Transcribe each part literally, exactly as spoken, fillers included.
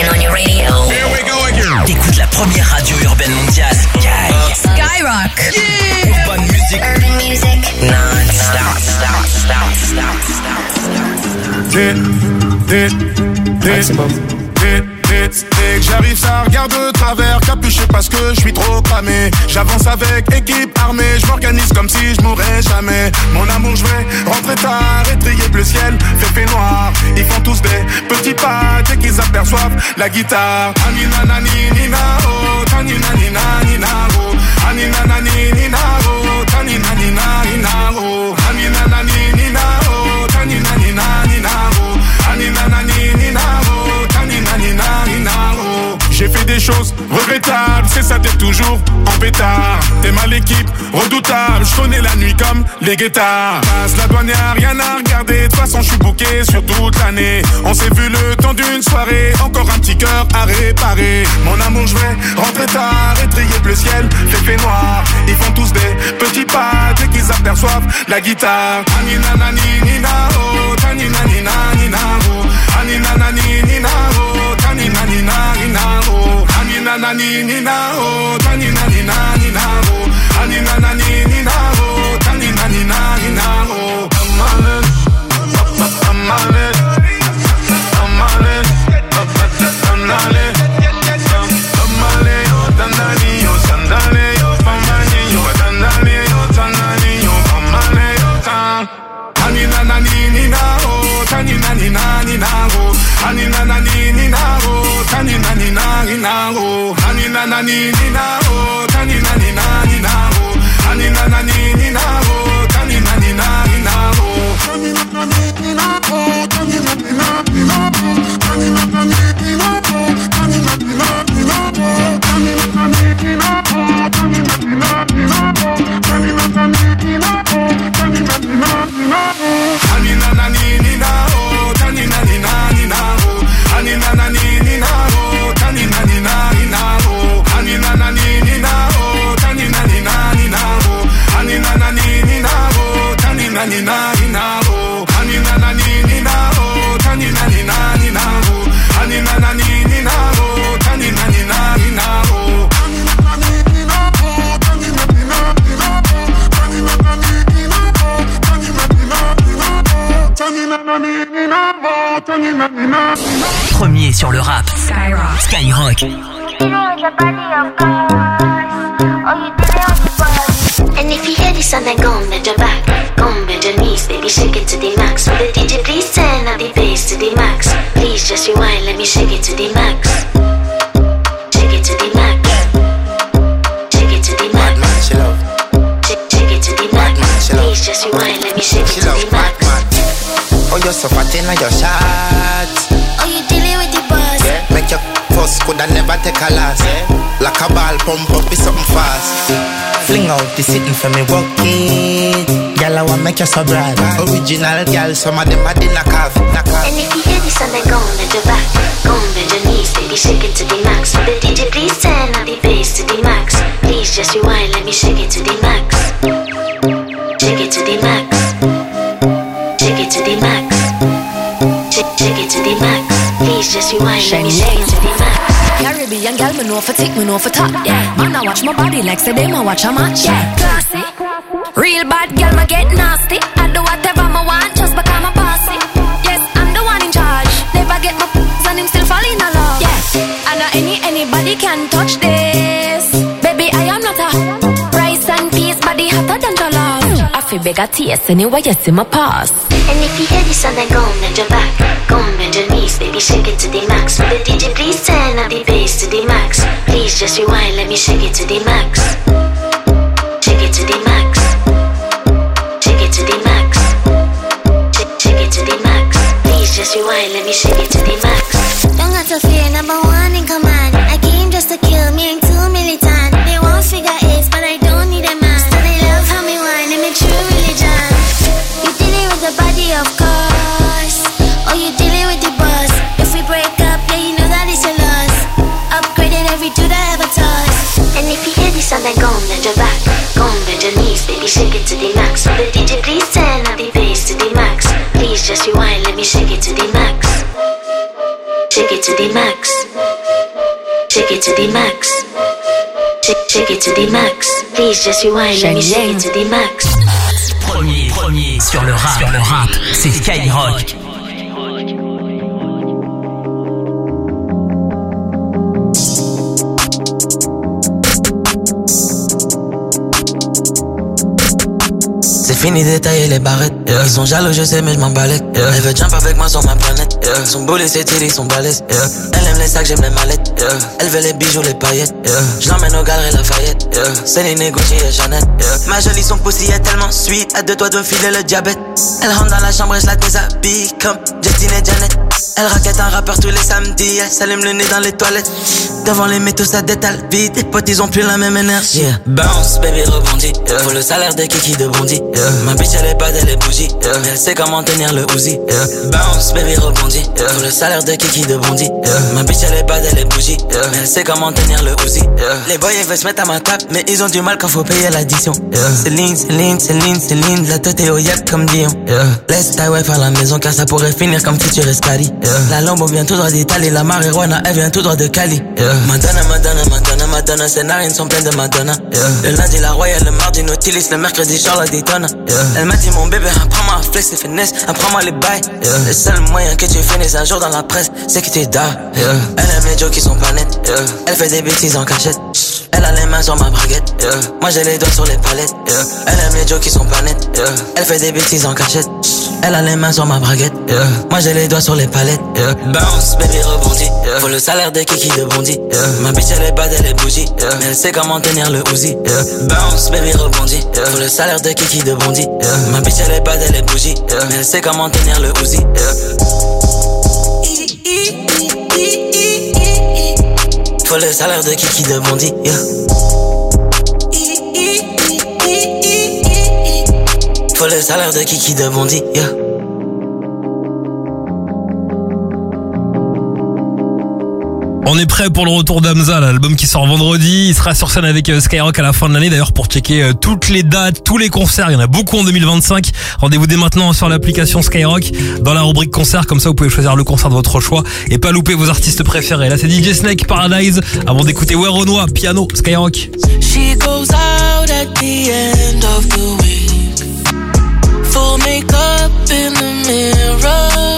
Rockin' on your radio. Here we go again. T'écoutes la première radio urbaine mondiale. Sky. Skyrock. Yeah. Urban music. Urban music. Non-stop. Stop, stop, stop, stop. Dit, dit, dit, dit, dit, dès que j'arrive ça regarde de travers, capuché parce que je suis trop cramé. J'avance avec équipe armée, je m'organise comme si je mourrais jamais. Mon amour je vais rentrer tard, étrier bleu ciel, fait fait noir. Ils font tous des petits pas dès qu'ils aperçoivent la guitare. Anina nani nina oh, tanina nina nina oh, anina nani nina oh, tanina nina nina oh, anina nani nina oh, tanina nina nina oh, anina nani nina oh, tanina nina nina oh. J'ai fait des choses regrettables, c'est ça t'es toujours en pétard. T'es mal l'équipe, redoutable, je connais la nuit comme les guettards. Passe la douane, y'a rien à regarder, de toute façon je suis booké sur toute l'année. On s'est vu le temps d'une soirée, encore un petit cœur à réparer. Mon amour je vais rentrer tard, étrier bleu ciel, fait fait noir. Ils font tous des petits pas dès qu'ils aperçoivent la guitare. Anina nani nina oh, tanina nina nina oh, anina nani nina oh, tanina nina nina oh, anina nani nina oh, tanina nina nina oh, anina nani nina oh, tanina nina nina oh. I'm on it, I'm on it, I'm on it, I'm on it, I'm on it, yo dandani yo sandale yo famani yo dandani yo tanani yo famane yo tan. Anina nani nina oh, tanina nina nina oh, anina nani nina oh, tanina nina nina oh, anina nani nina oh, tanina nina nina oh, anina nani nina oh, tanina nina nina oh, tanina nani nina oh, tanina nina nina oh, tanina nani nina oh, tanina nina nina oh, tanina nani nina oh, tanina nina nina oh, tanina nani nina oh, tanina nina nina oh, anina nani nina oh, tanina nina nina oh, anina nani nina oh, tanina nina nina oh, anina nani nina oh, tanina nina nina oh, anina nani nina oh, tanina nina nina oh, anina nani nina oh, tanina nina nina oh, anina nani nina oh, tanina nina nina oh, anina nani nina oh, tanina nina nina oh, anina nani nina oh, tanina nina nina oh, tanina nani nina oh, tanina nina nina. Premier sur le rap. Skyrock. Skyrock. And if you hear this song, then go and bend your back, go and bend your knees, baby, shake it to the max. Will the D J please turn up the bass to the max? Please just rewind, let me shake it to the max. Shake it to the max. Shake it to the max. Shake, shake it to the max. Please just rewind, let me shake it to the max. Oh, you're so fat in your shots. Oh, you dealing with the boss? Yeah. Make your first could I never take a last. Yeah. Like a ball pump up with something fast. Fling out the sitting for me walk it. Girl, I wanna make you so bright. Original girl, some of them are in a coffee. And if you hear this song, then go and bend your back, go and bend your knees, baby, shake it to the max. Will the D J please turn up the bass to the max? Please just rewind, let me shake it to the max. Shake it to the max. Shake it to the max. Shake, shake it to the max. Please just rewind, let me shake it to the max. Caribbean girl, me know for tick, me know for top. Yeah, man, I watch my body like say them, I watch a match. Yeah, classy. Real bad girl, me get nasty. I do whatever I want, just because I'm bossy. Yes, I'm the one in charge. Never get my p***s and him still fall in love. Yeah, and not any anybody can touch this. Baby, I am not a rice and peas, body hotter than your love. I feel bigger taste anyway, you see my pass. And if you hear this song, then go and bend your back, go and bend your knees, baby, shake it to the max. Will the D J please turn up the bass to the max? Please just rewind, let me shake it to the max. Shake it to the max. Shake it to the max. Shake, shake it to the max. Please just rewind, let me shake it to the max. Don't got to fear, number one in command. I came just to kill, me ain't too militant. They won't figure eight, but I don't need a man. So they love how me whine, and me true religion. You dealing with the body, of course. Oh, you dealing with the boss. If we break up, yeah, you know that it's your loss. Upgraded every dude I ever touched. And if you hear this song, then go and bend your back, go and bend your knees, baby, shake it to the max. Will the D J please turn up the bass to the max? Please just rewind, let me shake it to the max. Shake it it to the max. Shake it to the max. Shake, shake it to the max. Please just rewind, let me shake it to the max. Premier, premier sur le rap, sur le rap, c'est Skyrock. C'est fini d'étailler les barrettes, yeah. Ils sont jaloux, je sais, mais je m'en balèque, yeah. Elle veut jump avec moi sur ma planète, yeah. Son boulet, c'est tiré, son balèze, yeah. Elle aime les sacs, j'aime les mallettes, yeah. Elle veut les bijoux, les paillettes, yeah. Je l'emmène au galeries Lafayette, yeah. Céline, Gucci et Chanel, yeah. Ma jolie, son pussy est tellement sweet, à deux doigts de filer le diabète. Elle rentre dans la chambre et je la déshabille comme Justine et Janet. Elle raquette un rappeur tous les samedis, elle s'allume le nez dans les toilettes. Devant les métaux, ça détale vite, les potes, ils ont plus la même énergie, yeah. Bounce, baby, rebondit, yeah. Faut le salaire de Kiki de Bondy, yeah. Ma bitch, elle est pas elle est bougie, yeah. Elle sait comment tenir le Uzi, yeah. Bounce, baby, rebondit, yeah. Faut le salaire de Kiki de Bondy, yeah. Ma bitch, elle est pas elle est bougie, yeah. Elle sait comment tenir le Uzi, yeah. Les boys, ils veulent se mettre à ma table, mais ils ont du mal quand faut payer l'addition, yeah. Céline, Céline, Céline, Céline, la tête est au yep comme Dion, yeah. Laisse ta wife à la maison car ça pourrait finir comme Future Escali, yeah. La Lambo vient tout droit d'Italie, la marijuana, elle vient tout droit de Cali, yeah. Madonna, Madonna, Madonna, Madonna, ses narines sont pleines de Madonna, yeah. Le lundi, la Royale, le mardi, Nautilus, le mercredi, Charlotte Daytona, yeah. Elle m'a dit mon bébé, apprends-moi à flex et finesse, apprends-moi les bails, yeah. Le seul moyen que tu finisses un jour dans la presse, c'est que tu die, yeah. Elle aime les jokes qui sont pas nets, yeah. Elle fait des bêtises en cachette, elle a les mains sur ma braguette, yeah. Moi j'ai les doigts sur les palettes, yeah. Elle aime les jokes qui sont pas nets, yeah. Elle fait des bêtises en cachette, elle a les mains sur ma braguette, yeah. Moi j'ai les doigts sur les palettes, yeah. Bounce, baby, rebondit, yeah. Faut le salaire de Kiki de Bondy, yeah. Ma bitch elle est bad, elle est bougie, yeah. Mais elle sait comment tenir le Uzi, yeah. Bounce, baby, rebondit, yeah. Faut le salaire de Kiki de Bondy, yeah. Ma bitch elle est bad, elle est bougie, yeah. Mais elle sait comment tenir le Uzi, yeah. Faut le salaire de Kiki de Bondy, yeah. Faut le salaire de Kiki de Bondy, yeah. On est prêt pour le retour d'Hamza, l'album qui sort vendredi. Il sera sur scène avec Skyrock à la fin de l'année. D'ailleurs, pour checker toutes les dates, tous les concerts, il y en a beaucoup en deux mille vingt-cinq. Rendez-vous dès maintenant sur l'application Skyrock dans la rubrique concert. Comme ça, vous pouvez choisir le concert de votre choix et pas louper vos artistes préférés. Là, c'est D J Snake, Paradise. Avant d'écouter Ouais Renoir, piano, Skyrock. She goes out at the end of the week. Full makeup in the mirror.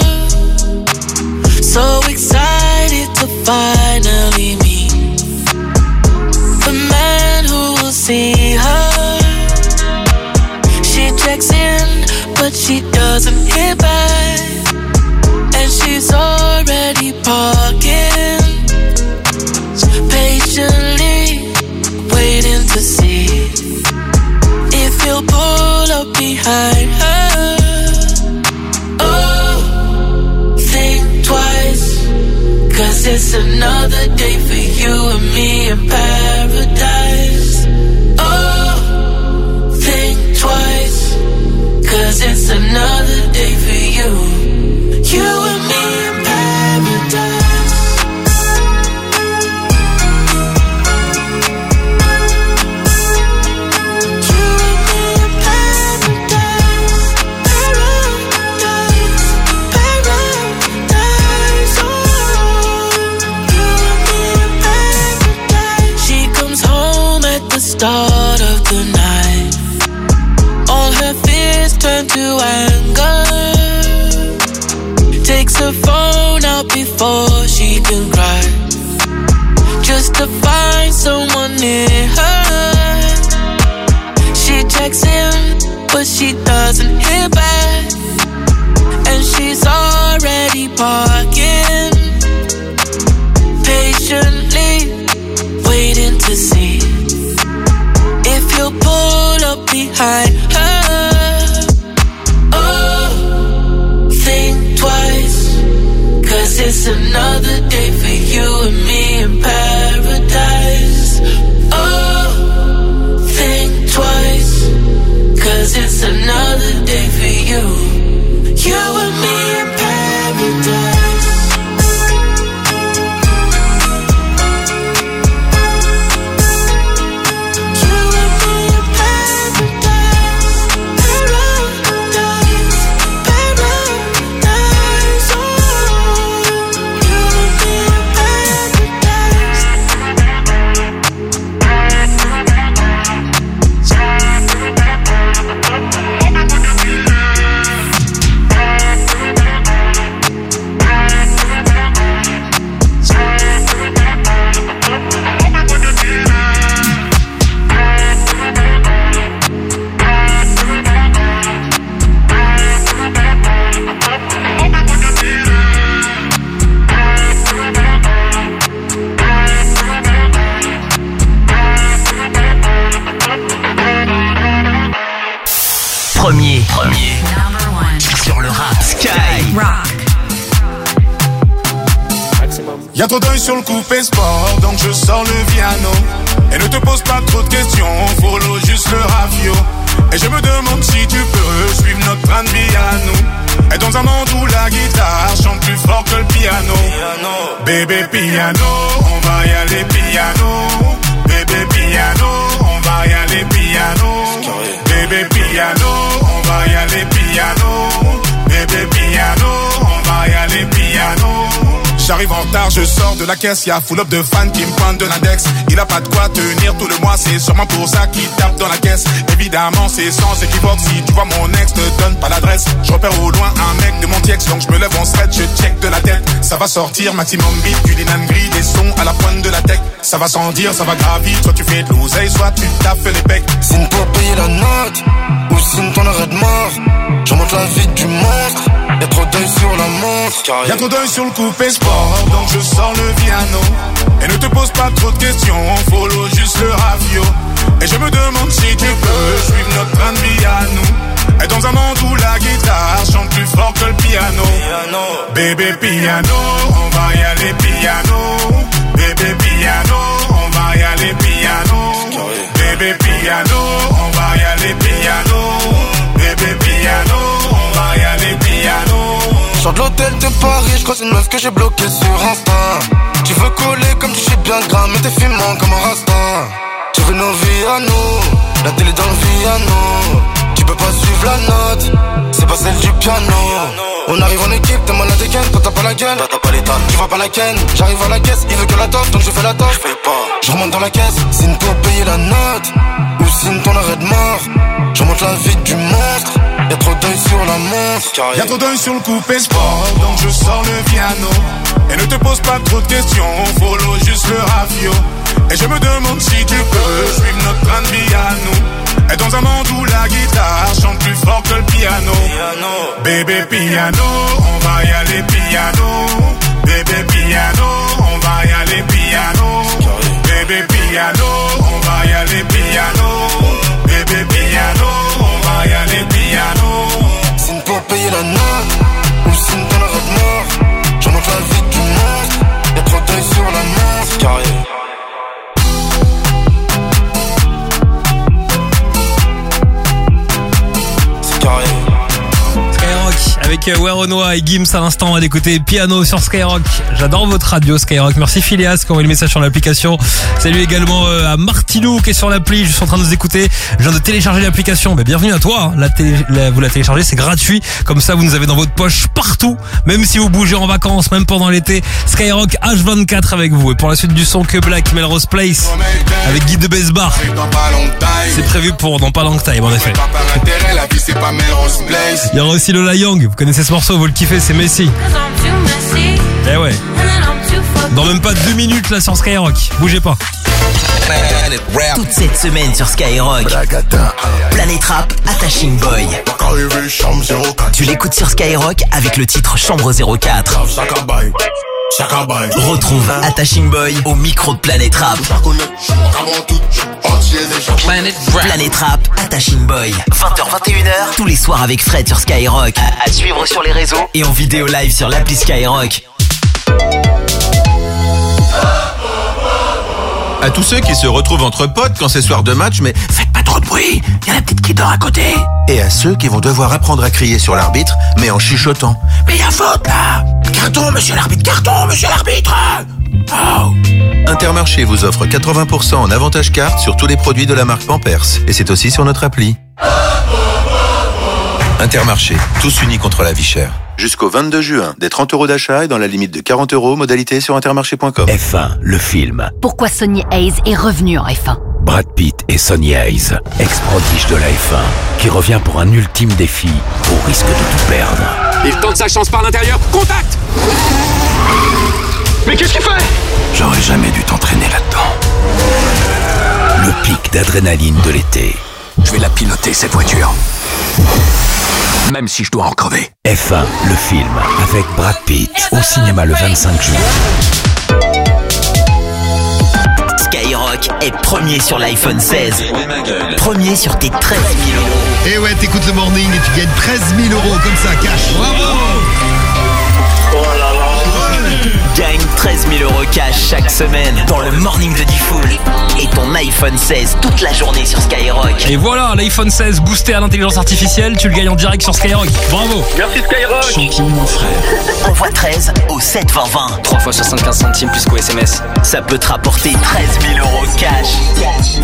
So excited to finally meet the man who will see her. She checks in, but she doesn't hit back, and she's already parking, patiently waiting to see if he'll pull up behind her. Oh, think twice, 'cause it's another day for you and me in paradise. Oh, think twice, 'cause it's another day for you, you and me in paradise. Start of the night, all her fears turn to anger. Takes her phone out before she can cry, just to find someone near her. She checks in, but she doesn't hear back, and she's already parking, patiently waiting to see if you'll pull up behind her. Oh, think twice, 'cause it's another day for you and me in paradise. Oh, think twice, 'cause it's another day for you, you and me in paradise. Y'a trop d'œil sur le coupé sport, donc je sors le piano. Et ne te pose pas trop de questions, follow juste le ravio. Et je me demande si tu peux suivre notre train de vie à nous. Et dans un monde où la guitare chante plus fort que le piano. Bébé piano, on va y aller piano. Bébé piano, on va y aller piano. Bébé piano, on va y aller piano. Bébé piano, on va y aller piano. J'arrive en retard, je sors de la caisse, y'a full up de fans qui me pointent de l'index. Il a pas de quoi tenir tout le mois, c'est sûrement pour ça qu'il tape dans la caisse. Évidemment, c'est sans équivoque, si tu vois mon ex, te donne pas l'adresse. Je repère au loin un mec de mon ex, donc je me lève en stretch, je check de la tête. Ça va sortir, maximum beat, du linan gris, des sons à la pointe de la tech. Ça va sans dire, ça va gravir, soit tu fais de l'oseille, soit tu taffes les pecs. Signe pour payer la note, ou signe ton arrêt de mort. Je monte la vie du monstre, y'a trop d'œil sur la montre. Y'a trop d'œil sur le coupé sport, donc je sors le piano. Et ne te pose pas trop de questions, follow juste le ravio. Et je me demande si tu peux suivre notre train de vie à nous. Et dans un monde où la guitare chante plus fort que le piano. Bébé piano, on va y aller piano. Bébé piano, on va y aller piano. Bébé piano, on va y aller piano. Bébé piano, on va y aller piano. Sors de l'hôtel de Paris, je croise une meuf que j'ai bloquée sur Insta. Tu veux coller comme tu sais bien gras, mais t'es fumant comme un rasta. Tu veux nos vies à nous, la télé dans le piano. Tu peux pas suivre la note, c'est pas celle du piano. On arrive en équipe, t'es malade et ken, toi t'as pas la gueule, toi t'as pas l'état, tu vois pas la ken. J'arrive à la caisse, il veut que la toffe, donc je fais la toffe. Je fais pas, je remonte dans la caisse, signe pour payer la note, ou signe ton arrêt de mort. Je monte la vie du monstre, y'a trop d'œil sur la montre. Y'a trop d'œil sur le coupé sport, donc je sors le piano. Et ne te pose pas trop de questions, follow juste le ravio. Et je me demande si tu peux suivre notre train de vie à nous. Et dans un monde où la guitare chante plus fort que le piano. Bébé piano, on va y aller piano. Bébé piano, on va y aller piano. Bébé piano, on va y aller piano. Bébé piano, on va y aller piano. Signe pour payer la note, ou signe ton arrêt de mort. Je monte la vie du monstre, y'a trop d'œil sur la montre. Carré. Skyrock avec Weronoa et Gims à l'instant, on va écouter Piano sur Skyrock. J'adore votre radio Skyrock. Merci Phileas qui a envoyé le message sur l'application. Salut également à Martinou qui est sur l'appli, je suis en train de nous écouter. Je viens de télécharger l'application. Mais bienvenue à toi, hein. la télé, la, vous la téléchargez, c'est gratuit. Comme ça vous nous avez dans votre poche partout, même si vous bougez en vacances, même pendant l'été. Skyrock H vingt-quatre avec vous. Et pour la suite du son, que Black, Melrose Place avec Guy de Besbar. C'est prévu pour dans pas long time en effet. Il y aura aussi Lola Young, vous connaissez ce morceau, vous le kiffez, c'est Messi. Eh ouais. Dans même pas deux minutes là sur Skyrock, bougez pas. Toute cette semaine sur Skyrock, Planète Rap, Attaching Boy. Tu l'écoutes sur Skyrock avec le titre Chambre zéro quatre. Retrouve Attaching Boy au micro de Planète Rap. Planète Rap, Attaching Boy. vingt heures vingt et une heures tous les soirs avec Fred sur Skyrock. À suivre sur les réseaux et en vidéo live sur l'appli Skyrock. À tous ceux qui se retrouvent entre potes quand c'est soir de match, mais faites pas trop de bruit, il y a la petite qui dort à côté. Et à ceux qui vont devoir apprendre à crier sur l'arbitre, mais en chuchotant. Mais il y a faute là. Carton, monsieur l'arbitre, carton, monsieur l'arbitre. Oh. Intermarché vous offre quatre-vingts pour cent en avantage carte sur tous les produits de la marque Pampers. Et c'est aussi sur notre appli. Intermarché, tous unis contre la vie chère. Jusqu'au vingt-deux juin, des trente euros d'achat et dans la limite de quarante euros, modalité sur intermarché point com. F un, le film. Pourquoi Sonny Hayes est revenu en F un? Brad Pitt et Sonny Hayes, ex-prodige de la F un, qui revient pour un ultime défi au risque de tout perdre. Il tente sa chance par l'intérieur. Contact! Mais qu'est-ce qu'il fait? J'aurais jamais dû t'entraîner là-dedans. Le pic d'adrénaline de l'été. Je vais la piloter, cette voiture. Même si je dois en crever. F un, le film, avec Brad Pitt, au cinéma le vingt-cinq juin. Skyrock est premier sur l'iPhone seize. Premier sur tes treize mille euros. Et ouais, t'écoutes le morning et tu gagnes treize mille euros comme ça, cash. Bravo! Oh là là. Gagne treize mille euros cash chaque semaine dans le morning de Diffoul et ton iPhone seize toute la journée sur Skyrock. Et voilà, l'iPhone seize boosté à l'intelligence artificielle, tu le gagnes en direct sur Skyrock. Bravo. Merci Skyrock. Champion mon frère. Envoie treize au sept vingt vingt. trois fois soixante-quinze centimes plus qu'au S M S. Ça peut te rapporter treize mille euros cash.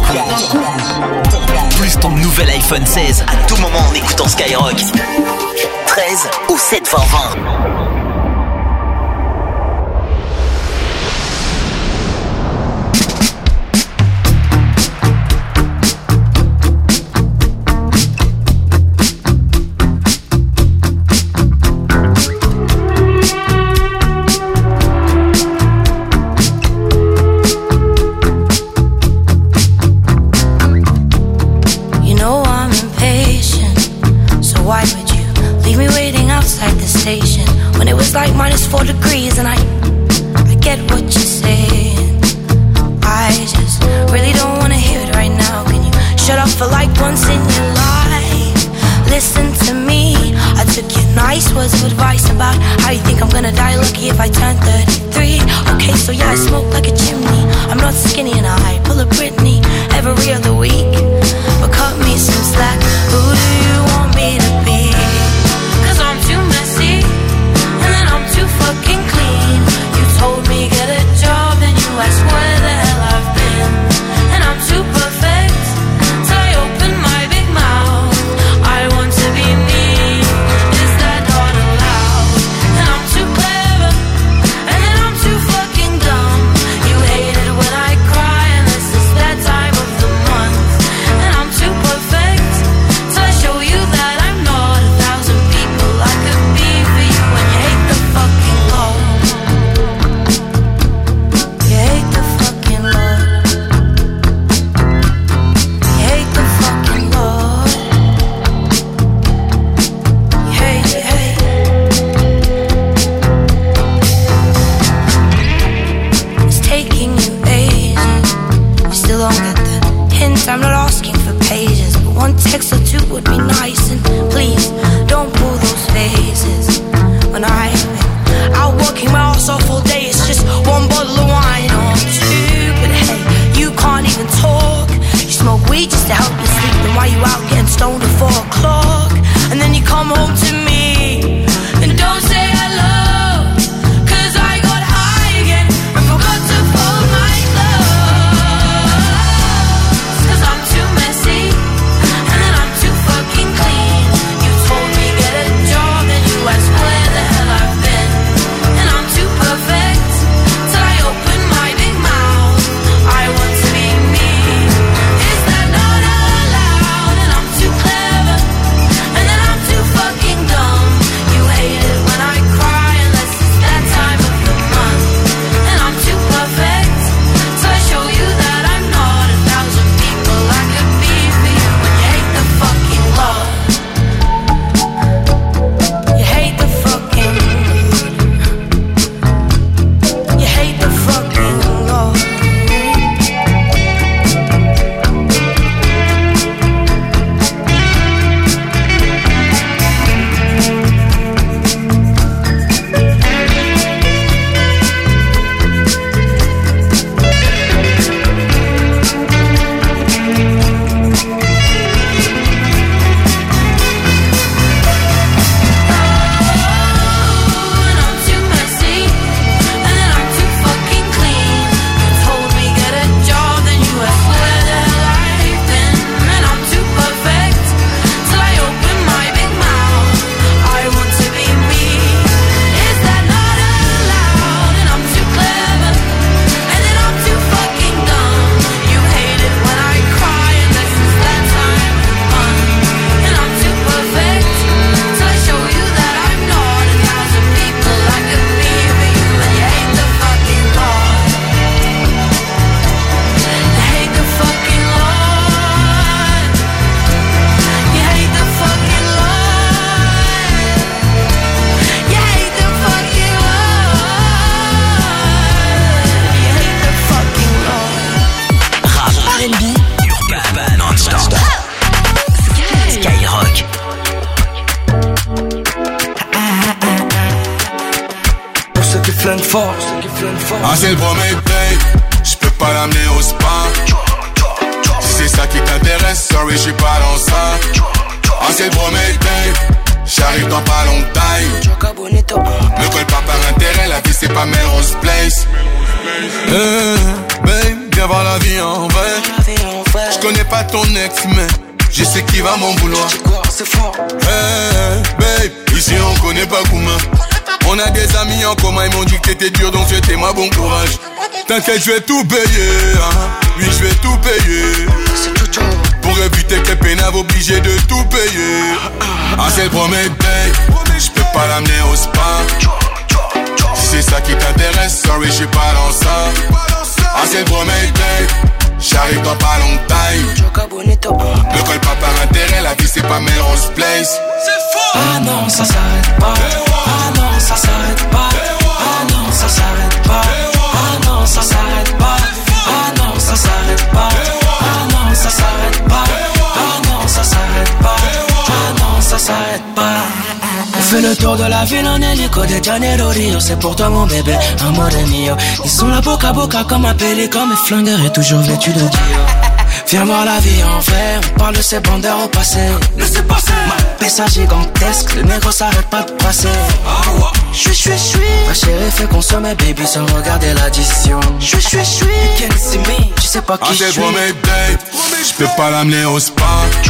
Plus ton nouvel iPhone seize à tout moment en écoutant Skyrock. treize au sept vingt vingt. Like minus four degrees and I I get what you're saying. I just really don't wanna hear it right now. Can you shut up for like once in your life? Listen to me. I took your nice words of advice about how you think I'm gonna die lucky if I turn thirty-three. Okay, so yeah, I smoke like a chimney. I'm not skinny and I pull a Britney every other week. But cut me some slack. Who do you want me to be? Cause I'm too messy. Too fucking clean. You told me get a job, then you asked where the hell I've been. And I'm too perfect, so I open my big mouth. I want to be me, is that not allowed? And I'm too clever, and then I'm too fucking dumb. You hate it when I cry, and this is that time of the month. c'est le premier date, j'peux pas l'amener au spa. Si c'est ça qui t'intéresse, sorry j'suis pas dans ça. Ah c'est le premier date, j'arrive dans pas longtemps. Ne colle pas par intérêt, la vie c'est pas Melrose Place. Hey, babe, viens voir la vie en vrai. J'connais pas ton ex mais je sais qui va m'en vouloir. Hey, babe, ici on connaît pas Gouma. On a des amis en commun, ils m'ont dit que t'étais dur, donc souhaitez-moi bon courage. T'inquiète, je vais tout payer, hein. Oui, je vais tout payer. Pour éviter que les pénaves obligés de tout payer. Ah, c'est le premier date, je peux pas l'amener au spa. Si c'est ça qui t'intéresse, sorry, je suis pas dans ça. Ah, c'est le premier date, j'arrive dans pas longtemps. Ne colle pas par intérêt, la vie c'est pas Melrose Place. Ah non, ça s'arrête pas. Ah non, ça s'arrête pas. Ah non, ça s'arrête pas. Ah non, ça s'arrête pas. Ah non, ça s'arrête pas. Ah non, ça s'arrête pas. Ah non, ça s'arrête pas. Ah non, ça s'arrête pas. On fait le tour de la ville en hélico de Janeiro Rio. C'est pour toi mon bébé, amore mio. Ils sont là boca à boca comme un pélican. Mes flingueurs est toujours vêtu de Dio. Viens voir la vie en vrai, on parle de ces bandeurs au passé. Laissez passer. Ma pessa gigantesque, le négro s'arrête pas de passer. J'suis, j'suis, j'suis. Ma chérie fait consommer baby sans regarder l'addition. J'suis, j'suis, j'suis. Can't see me, tu sais pas qui j'suis. Ah c'est premier date, j'peux pas l'amener au spa.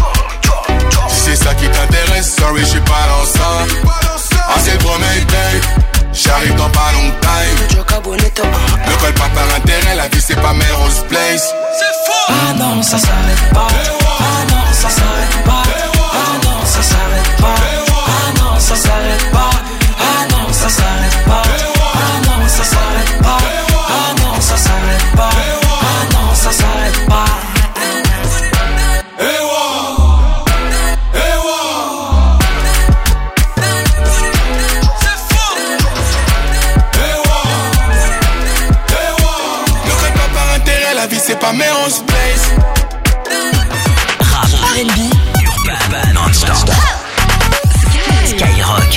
Si c'est ça qui t'intéresse, sorry j'suis pas dans ça. Ah c'est le premier date, j'arrive dans pas longtemps. Ne colle pas par intérêt, la vie c'est pas Melrose Place. Ah non, ça s'arrête pas. Ah non, ça s'arrête pas. Ah non, ça s'arrête pas. Ah non, ça s'arrête pas. Ah non, ça s'arrête pas. Ah non, ça s'arrête pas. Ah non, ça s'arrête pas. Ah non, ça s'arrête pas. La vie c'est pas Melrose Place. Rap, R and B, urbain, non-stop. Skyrock.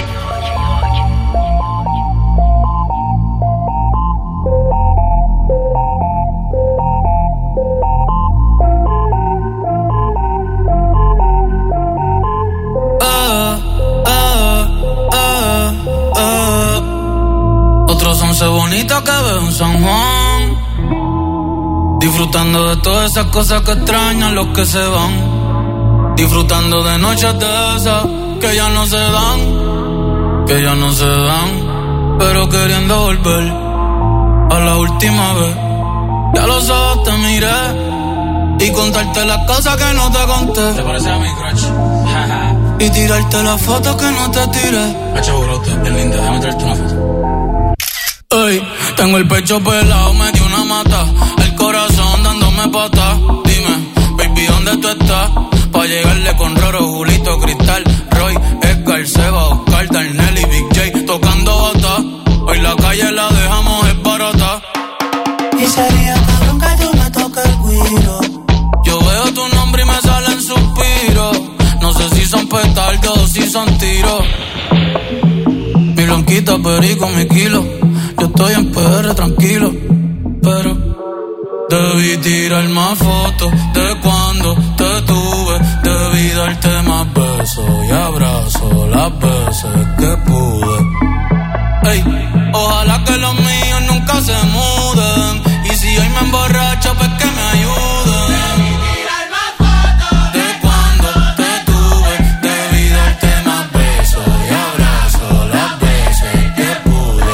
Ah, ah, ah, ah. Otros once bonitos que veo en San Juan. Disfrutando de todas esas cosas que extrañan los que se van. Disfrutando de noches de esas que ya no se dan, que ya no se dan, pero queriendo volver a la última vez. Ya los ojos te miré y contarte las cosas que no te conté. ¿Te parece a mi crush? Y tirarte las fotos que no te tiré. Hacha brote, bien linda, déjame traerte una foto. Ey, tengo el pecho pelado, me dio una mata. El corazón dándome pata. Dime, baby, ¿dónde tú estás? Pa' llegarle con Roro, Julito, Cristal, Roy, Edgar, Seba, Oscar, Darnell y Big J tocando bata. Hoy la calle la dejamos es barata. Y sería cabrón que yo me toque el guiro. Yo veo tu nombre y me salen suspiros. No sé si son petardos o si son tiros. Mi blanquita, perico, mi kilo. Yo estoy en P R tranquilo, pero debí tirar más fotos de cuando te tuve. Debí darte más besos y abrazos las veces que pude. Ey, ojalá que los míos nunca se muden. Y si hoy me emborracho, pues que me ayuden. Debí tirar más fotos de cuando te tuve. Debí darte más besos y abrazos las veces que pude.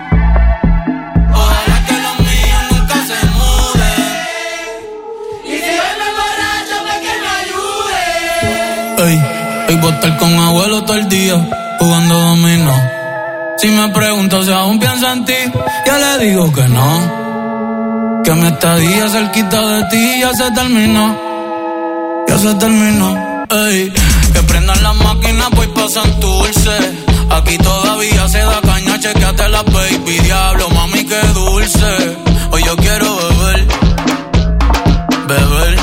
Ojalá que los míos nunca se muden. Y si hoy me emborracho, pues que me ayuden. Ey, hoy voy a estar con abuelo todo el día jugando dominó. Si me pregunto si aún pienso en ti, ya le digo que no. Que mi estadía cerquita de ti ya se terminó. Ya se terminó. Ey, que prendan las máquinas, pues pasan dulce. Aquí todavía se da caña, chequeate la baby. Diablo, mami, qué dulce. Hoy yo quiero beber, beber,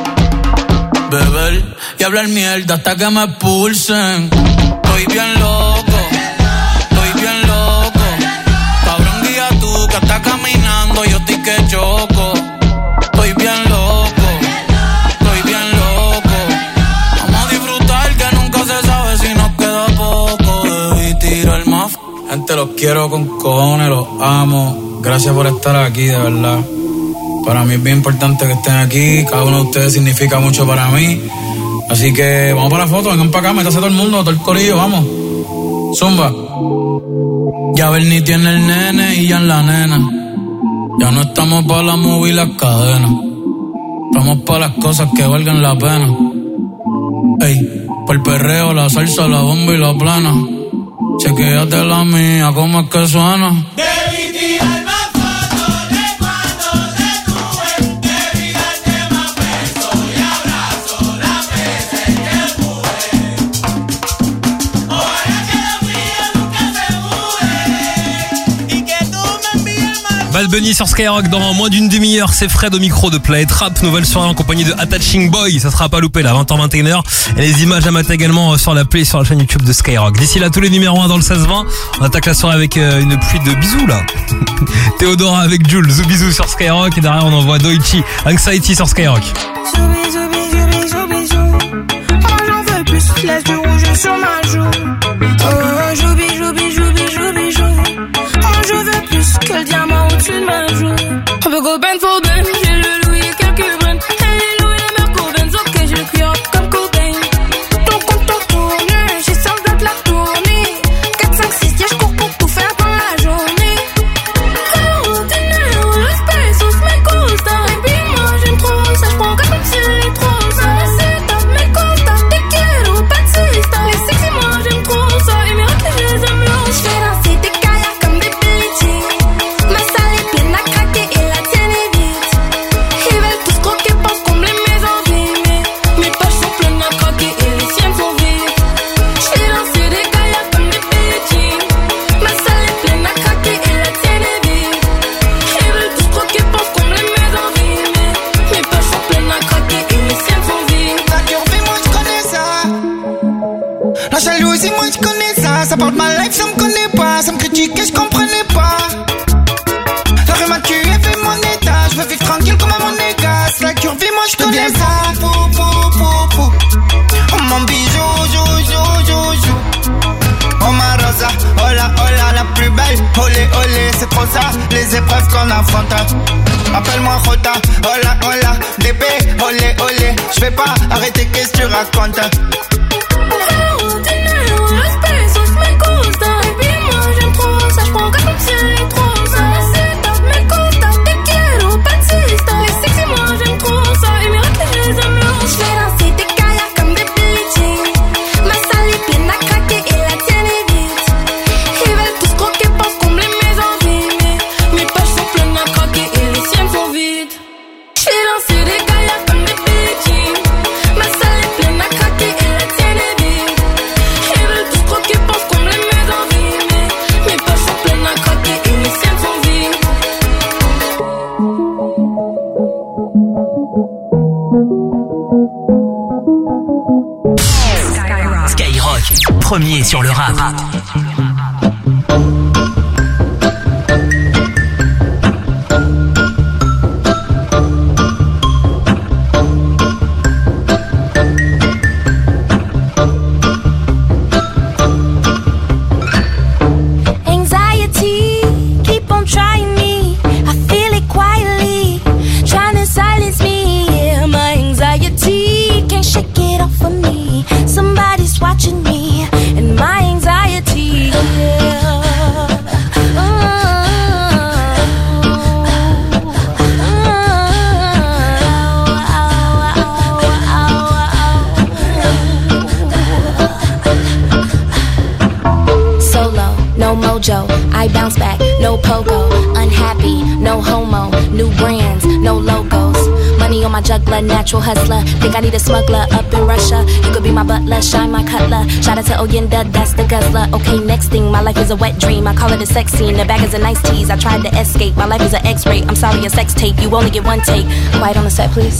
beber y hablar mierda hasta que me expulsen. Estoy bien loco, estoy bien loco. Cabrón, guía tú que estás caminando. los quiero con cojones, los amo. Gracias por estar aquí, de verdad. Para mí es bien importante que estén aquí. Cada uno de ustedes significa mucho para mí. Así que vamos para la foto, vengan para acá, métase todo el mundo, todo el corillo, vamos. Zumba. Ya Bernie tiene el nene y ya en la nena. Ya no estamos para la movie y las cadenas. Estamos para las cosas que valgan la pena. Ey, por el perreo, la salsa, la bomba y la plana. Chequéate la mía, ¿cómo es que suena? Debí tirar más fotos de cuando te tuve. Debí darte más besos y abrazos las veces que pude. Ojalá que lo mío nunca se mude y que tú me envíes más. Bad Bunny sur Skyrock dans moins d'une demi-heure, c'est Fred au micro de Planète Rap, nouvelle soirée en compagnie de Attaching Boy, ça sera pas loupé là, vingt heures vingt et une heures, et les images à mater également sur la play sur la chaîne YouTube de Skyrock. D'ici là, tous les numéros un dans le seize vingt, on attaque la soirée avec une pluie de bisous là. Théodora avec Jules, zou bisous sur Skyrock, et derrière on envoie Doichi, Anxiety sur Skyrock. Zoubi, zoubi, zoubi, zoubi, zou. Oh, j'en veux plus, laisse du rouge sur ma joue. Oh, joubi, joubi, joubi, joubi, jou. Oh, je veux plus que le diamant au-dessus de ma joue. On peut go ben for ben, j'ai le louis et quelques brins. Elle est louis les mères pour ben, ok, je le cuis comme Cobain. Ton compte en tourne, j'ai sans date la tournée. quatre, cinq, six, yeah, je cours pour tout faire dans la journée. Oh, dinero, los pesos me gusta. Et puis moi j'aime trop ça, j'prends comme si c'est trop ça. C'est top, me costa, te quiero, taxista. Les sexy, moi j'aime trop ça. Et mes racles, je les aime longs. J'fais danser des kayaks comme des Billie Jean. Ma salle est pleine à craquer et la tienne est vide. Ils veulent tous croquer, pensent combler mes envies. Mais mes poches sont pleines à craquer et les siennes sont vides. J'fais danser des kayaks comme des Billie Jean. Ma salle est pleine à craquer et la tienne est vide. Ils veulent tous croquer, pensent combler mes envies. Mais mes poches sont pleines à craquer et les siennes sont vides. La curvée, moi je connais ça. La jalousie, moi je connais ça. Ça parle de ma life, ça me connaît pas. Ça me critique et je comprenais pas. La rue m'a tué, fait mon état. Je veux vivre tranquille comme à mon égas. La curvée, moi je connais ça. Pou, pou, pou, pou. Oh mon bijou, jou, jou, jou, jou. Oh ma rosa, hola, hola, la plus belle. Olé, olé, c'est trop ça. Les épreuves qu'on affronte. Appelle-moi Jota, hola, hola. D B, olé, olé. Je vais pas arrêter, qu'est-ce que tu racontes? Oh, dinero, los pesos me gusta. Et puis moi j'aime trop ça, j'prends comme si c'est trop ça. C'est top, me costa, te quiero, taxista. Les sexy, moi j'aime trop ça. Et mes racles, je les aime longs. J'fais danser des kayaks comme des Billie Jean. Ma salle est pleine à craquer et la tienne est vide. Ils veulent tous croquer, pensent combler mes envies. Mais mes poches sont pleines à craquer et les siennes sont vides. J'fais danser des kayaks comme des Billie Jean. Ma salle est pleine à craquer et la tienne est vide. Ils veulent tous croquer, pensent combler mes envies. Mais mes poches sont pleines à craquer et les siennes sont vides. Skyrock, premier sur le rap. Anxiety, keep on trying me. I feel it quietly, trying to silence me. Yeah, my anxiety can't shake it off of me. Somebody's watching me, and my anxiety. Yeah. Solo, no mojo, I bounce back, no pogo. Unhappy, no homo, new brands, no logos. Money on my juggler, natural hustler. Think I need a smuggler up in Russia. You could be my butler, shine my cutler. Shout out to Oyenda, that's the guzzler. Okay, next thing, my life is a wet dream. I call it a sex scene, the bag is a nice tease. I tried to escape, my life is an X-ray. I'm sorry, a sex tape, you only get one take. Quiet on the set, please.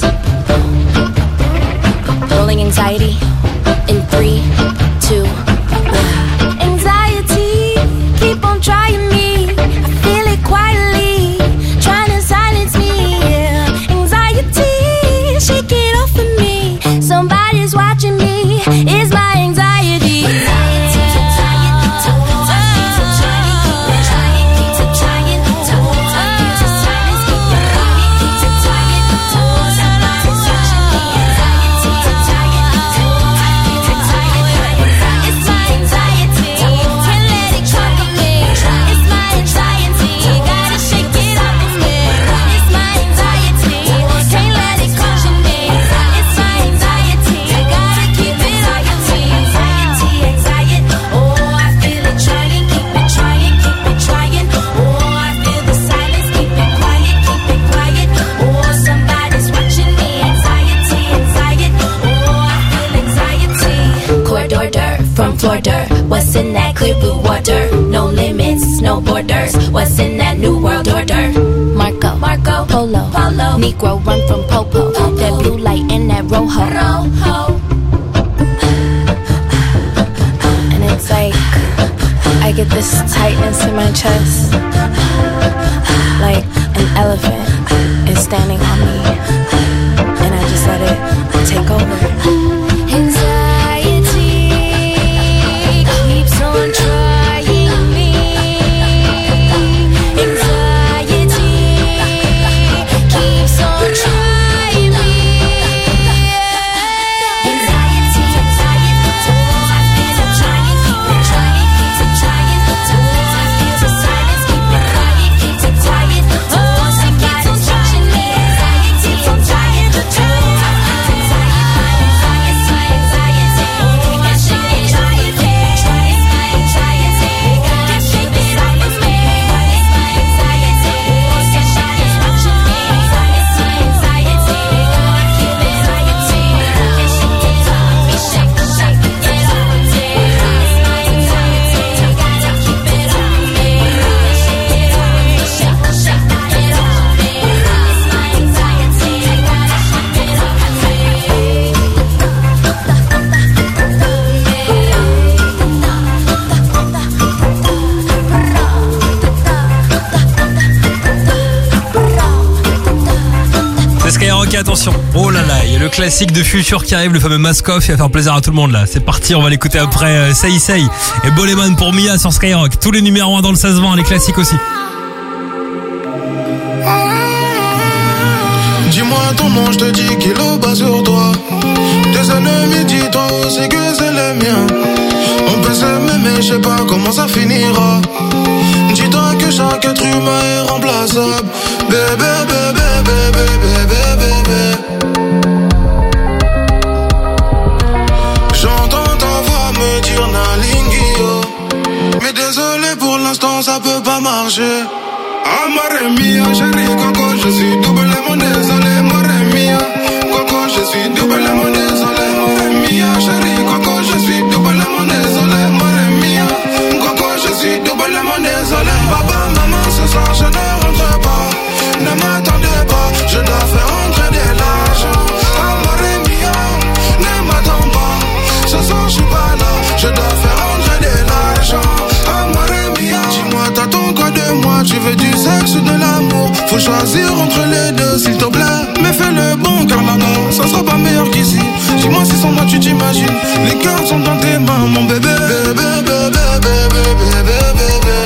Rolling anxiety in three, two, one. Anxiety, keep on trying me. I feel it quietly, trying to silence me. Yeah. Anxiety, shake it off of me. Somebody's watching me. It's my anxiety. polo. polo. Negro run from popo. popo. That blue light in that rojo. rojo. And it's like I get this tightness in my chest, like an elephant is standing on me, and I just let it take over. Anxiety keeps on trying me. Anxiety keeps on trying me. Anxiety, anxiety, oh, I feel I'm trying, keep on trying, keep on trying, oh, I feel the silence, keep on crying, keep on tired, oh, somebody's watching me. Anxiety, anxiety, oh, I feel Skyrock, attention. Oh là là, il y a le classique de Future qui arrive, le fameux Mask Off, il va faire plaisir à tout le monde là. C'est parti, on va l'écouter après euh, Say Say et Boleman pour Mia sur Skyrock. Tous les numéros un dans le seize vingt, les classiques aussi. Dis-moi ton nom, je te dis qu'il est bas sur toi. Tes ennemis, dis-toi aussi que c'est les miens. On peut s'aimer mais je sais pas comment ça finira. Dis-toi que chaque être humain est remplaçable. Bébé, bébé, bébé, bébé, bébé. J'entends ta voix me dire Nalingio, mais désolé pour l'instant ça peut pas marcher. Amore mia, chérie Coco, je suis doublement désolé. Amore mia, Coco, je suis doublement désolé. Amore mia, chérie Coco, je suis doublement désolé. Amore mia, Coco, je suis doublement désolé. Papa, maman, ce soir je ne rentre pas. Ne m'attendez pas, je dois faire rentrer de l'argent. Amore mia, ne m'attends pas. Ce soir je suis pas là, je dois faire rentrer de l'argent. Amore mia, dis-moi t'attends quoi de moi? Tu veux du sexe ou de l'amour? Faut choisir entre les deux s'il te plaît. Mais fais le bon car là-bas ça sera pas meilleur qu'ici. Dis-moi si sans moi tu t'imagines. Les cœurs sont dans tes mains mon bébé. Bébé, bébé, bébé, bébé, bébé.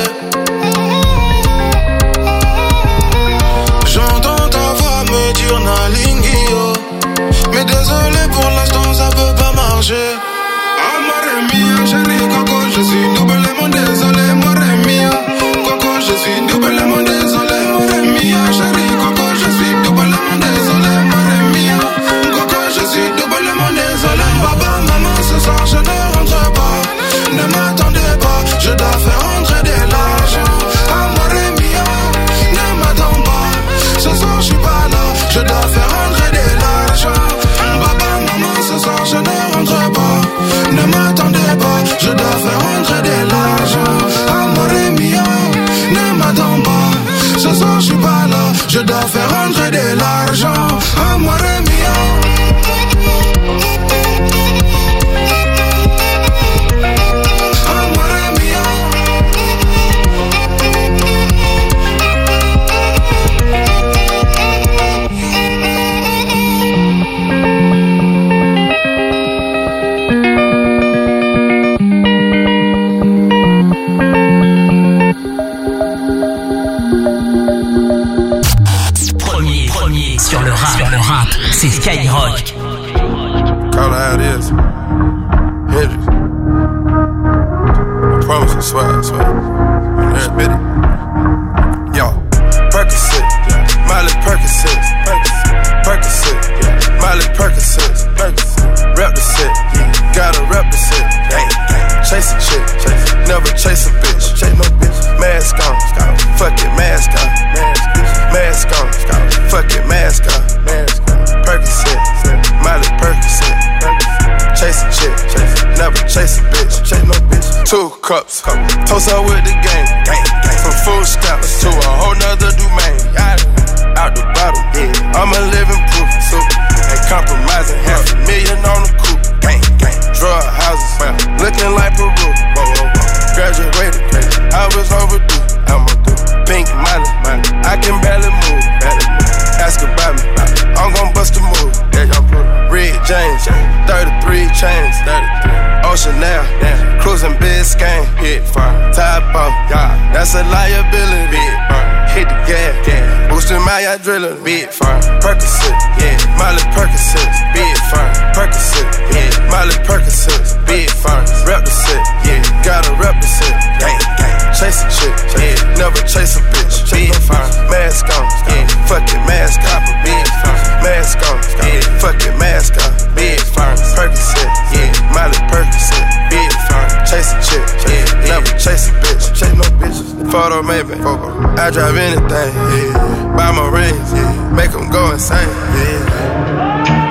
J'entends ta voix me dire Nalingio, mais désolé pour l'instant ça peut pas marcher. Amore mia, chérie Coco, je suis doublement désolé. Amore mia, Coco, je suis doublement désolé. Amore mia, chérie Coco, je suis doublement désolé. Amore mia, Coco, je suis doublement désolé. Papa, maman, ce soir je ne rentre pas. Ne m'attendez pas, je dois faire rentrer de l'argent. Amore mia, ne m'attends pas. Ce soir je suis pas là, je dois faire rentrer de l'argent. Papa, maman, ce soir je ne rentre pas. Ne m'attendez pas, je dois faire rentrer de l'argent. Amore mia, ne m'attends pas. Ce soir je suis pas là, je dois faire rentrer de l'argent. Amore mia. C'est Skyrock. Call it how it is. Hendrix. I promise I swear, I swear. I'm there, Betty. Yo, Percocet, Miley Percocet, Percocet, Miley Percocet, rep the set, gotta rep the set. Chase a chick, never chase a bitch. Chase no bitch. Mask on, fuck it, mask on. Mask on, fuck it, mask on. Percocet, Miley Percocet. Chase a chick, never chase a bitch. Chase no bitch. Two cups, toast up with the game. From food stamps to a whole nother domain. Out the bottom. that's a liability. Big firm, hit the gas, gas. Boosting my adrenaline. Big firm, Percocet, yeah. Miley Percocet, big firm, Percocet, yeah. Miley Percocet, big firm, represent, yeah. Gotta represent, gang, gang. Chase a chick, yeah. Never chase a bitch, big firm. Mask on, yeah. Fucking mask off, big firm. Mask on, yeah. Fucking mask off, big firm. Percocet, yeah. Miley Percocet, big firm. Chase a chick, yeah. Never chase a bitch, chase no bitches. Photo maybe, I drive anything, yeah. Buy my rings, yeah. Make them go insane, yeah.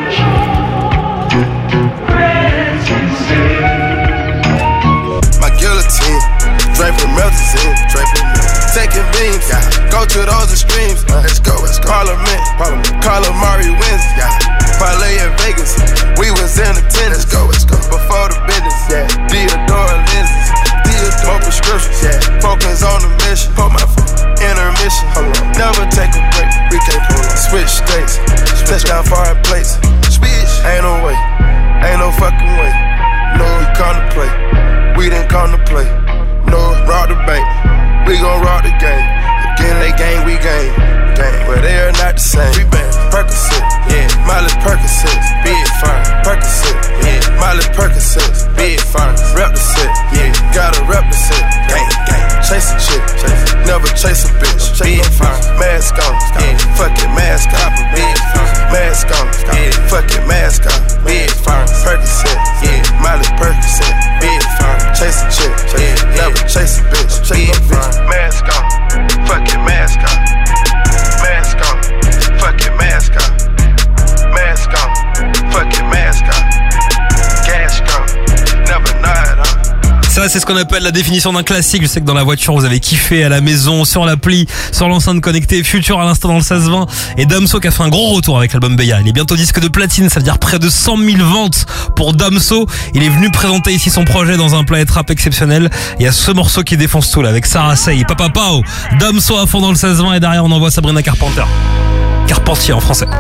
My guillotine, draping melazine, draping taking beams, yeah. Go to those extremes, uh, let's go, let's go. Parliament, Parliament. Calamari wins, yeah. Parlay in Vegas, we was in attendance, let's go, let's go. Before the business, yeah. Theodore lenses, Theodore prescriptions, yeah. Focus on the mission, put my foot intermission, hold on. Never take a break, we can't pull on. Switch states, touchdown foreign plates, switch, ain't no way, ain't no fucking way. No, we come to play, we didn't come to play. No, rob the bank, we gon' rob the game. Again, they gang, we gang, gang. But they are not the same. We bang, Percocet, yeah. Miley Percocet, big firm. Percocet, yeah. Miley Percocet, big firm. Represent, yeah. Gotta represent, gang, gang. Chase a chick, chase. Never chase a bitch, big firm. Mask on, yeah. Fucking mask off, big firm. Mask on, yeah. Fucking mask off, big firm. Percocet, yeah. Miley Percocet, big firm. Chase a chick, yeah. Never chase a bitch, chase no bitch. Mask on, fucking mask on. Mask on, fucking mask on. Mask on, fucking mask on. Cash gone, never not on. Ça, c'est ce qu'on appelle la définition d'un classique. Je sais que dans la voiture, vous avez kiffé, à la maison, sur l'appli, sur l'enceinte connectée, Future à l'instant dans le seize vingt. Et Damso qui a fait un gros retour avec l'album Beya. Il est bientôt disque de platine, ça veut dire près de cent mille ventes pour Damso. Il est venu présenter ici son projet dans un Planète Rap exceptionnel. Il y a ce morceau qui défonce tout là, avec Sarah Sey, Papa Pao, Damso à fond dans le seize vingt. Et derrière, on envoie Sabrina Carpenter. Carpentier en français.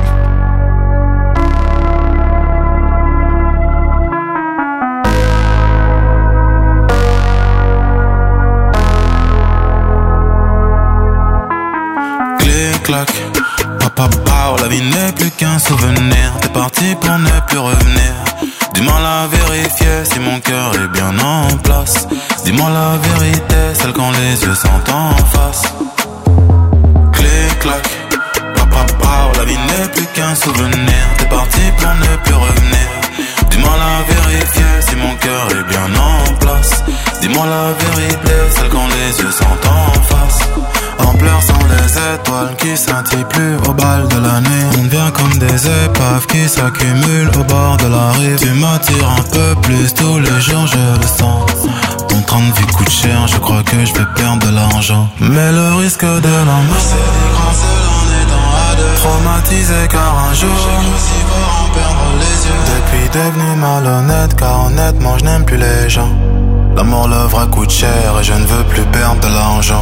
Clac, papa pao, la vie n'est plus qu'un souvenir. T'es parti pour ne plus revenir. Dis-moi la vérité, si mon cœur est bien en place. Dis-moi la vérité, celle quand les yeux sont en face. Clic clac, papa pao, la vie n'est plus qu'un souvenir. T'es parti pour ne plus revenir. Dis-moi la vérité, si mon cœur est bien en place. Dis-moi la vérité, celle quand les yeux sont en face. En pleurs sans les étoiles qui scintillent plus au bal de la nuit. On devient comme des épaves qui s'accumulent au bord de la rive. Tu m'attires un peu plus tous les jours, je le sens. Mon train de vie coûte cher, je crois que je vais perdre de l'argent. Mais le risque de la mort, c'est des grands seuls en étant à deux. Traumatisé car un jour, j'ai cru si fort en perdre les yeux. Depuis devenu malhonnête car honnêtement je n'aime plus les gens. L'amour, le vrai coûte cher et je ne veux plus perdre de l'argent.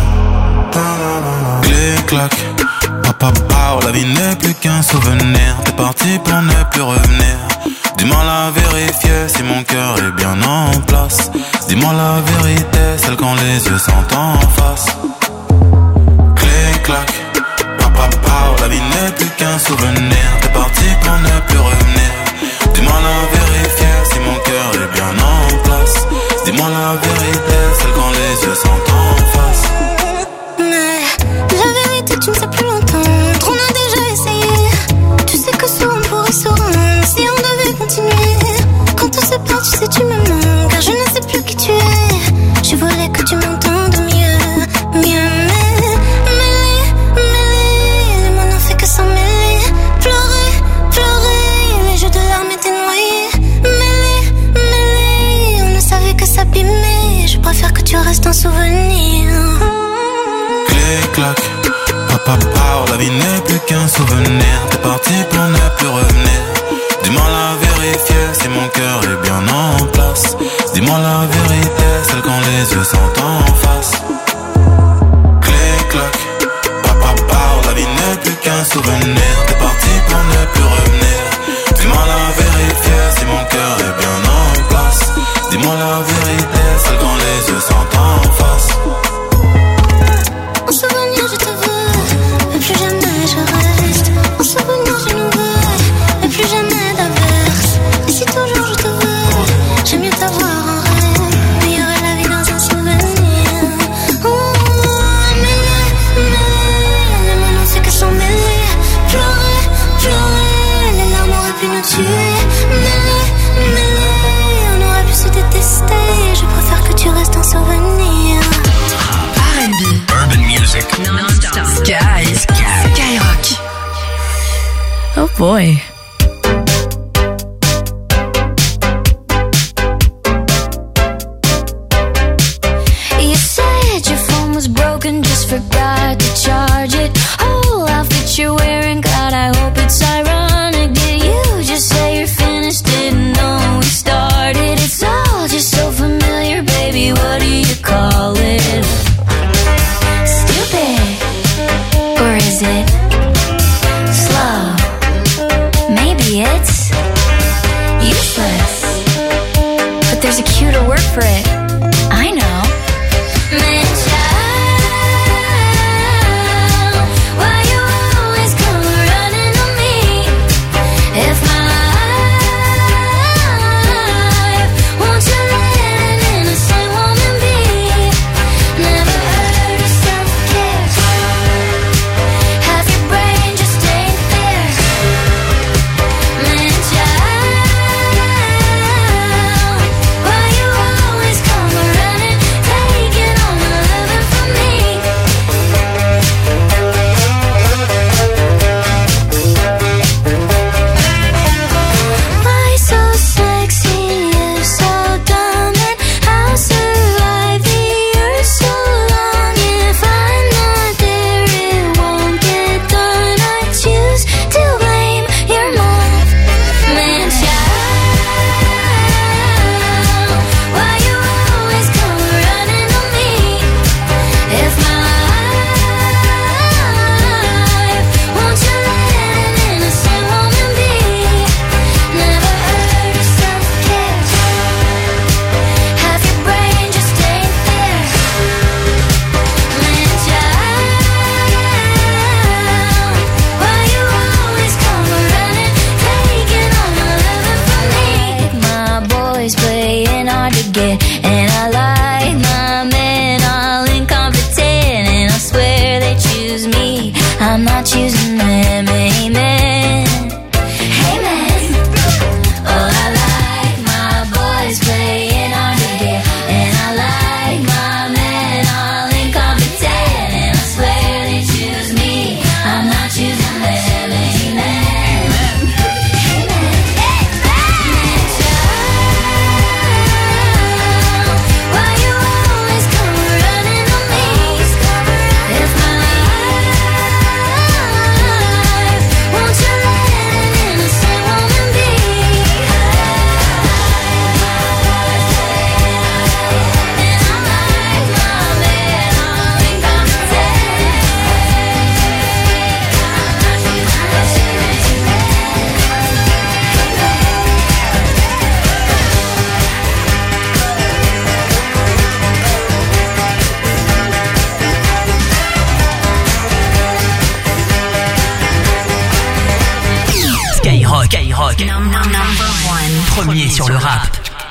Clic clac, papa pao, la vie n'est plus qu'un souvenir. T'es parti pour ne plus revenir. Dis-moi la vérité, si mon cœur est bien en place. Dis-moi la vérité, celle quand les yeux sont en face. Clic clac, papa pao, la vie n'est plus qu'un souvenir. T'es parti pour ne plus revenir. Dis-moi la vérité, si mon cœur est bien en place. Dis-moi la vérité, celle quand les yeux sont en face. Tu me sais plus l'entendre, on a déjà essayé. Tu sais que souvent on pourrait se rendre si on devait continuer. Quand tout se perd, tu sais tu me manques, car je ne sais plus qui tu es. Je voulais que tu m'entendes mieux, mieux. Mais, mêlé, mêlé, les mots n'ont fait que s'en mêler. Pleurer, pleurer, les jeux de larmes étaient noyés. Mêlé, mêlé, on ne savait que s'abîmer. Je préfère que tu restes un souvenir. Clic clac, papa pao, la vie n'est plus qu'un souvenir. T'es parti pour ne plus revenir. Dis-moi la vérité, si mon cœur est bien en place. Dis-moi la vérité, celle quand les yeux sont en face. Clic clac, papa pao, la vie n'est plus qu'un souvenir. T'es parti pour ne plus revenir. Dis-moi la vérité, si mon cœur est bien en place. Dis-moi la vérité, celle quand les yeux sont en face. Oh boy. You said your phone was broken, just forgot to charge it. Whole outfit you're wearing, God, I hope it's ironic. Did you just say you're finished? Didn't know we started. It's all just so familiar, baby. What do you call it? Stupid, or is it slow? Maybe it's useless, but there's a cuter word for it. I know. Man, child, why you always come running to me? If my life, won't you let an innocent woman be? Never heard of self-care. Half your brain just ain't there. Man, child, why you always come running, taking all my loving from me? Why so sexy, you so dumb, and I'll survive the earth so long. If I'm not there, it won't get done. I choose to blame your mom. Man, child, why you always come running to me? If my life, won't you let an innocent woman be? Never heard of self-care. Half your brain just ain't there. Man, child, why you always come running, taking all my loving from me? My boys playing hard to get, and I like my men all incompetent, and I swear they choose me, I'm not choosing them. Amen. Amen. Oh, I like my boys playing hard to get, and I like my men all incompetent, and I swear they choose me, I'm not choosing them. Amen. Why you always come running to me? If my life, won't you let an innocent woman be? And I like my man all incompetent. Skyrock, Skyrock, premier sur le rap.